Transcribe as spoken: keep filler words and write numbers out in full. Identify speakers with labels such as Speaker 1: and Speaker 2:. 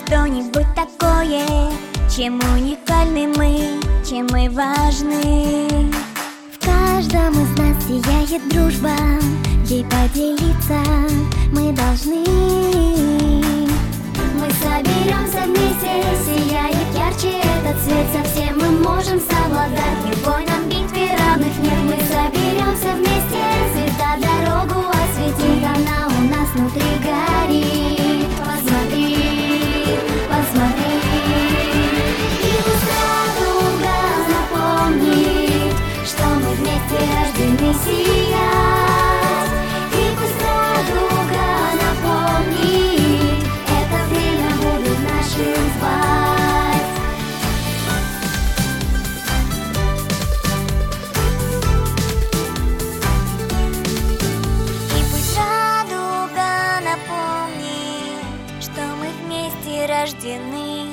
Speaker 1: что-нибудь такое, чем уникальны мы, чем мы важны.
Speaker 2: В каждом из нас сияет дружба, ей поделиться мы должны.
Speaker 1: Мы соберемся вместе, сияет ярче этот свет, совсем мы можем совладать, любой нам битве равных нет. Мы соберемся вместе, цвета дорогу осветит, она у нас внутри горит. Посмотри, посмотри, и пусть радуга напомнит, что мы вместе рождены сиять. И пусть радуга напомнит, это время будет нашим звать. И пусть радуга напомнит, что мы вместе рождены.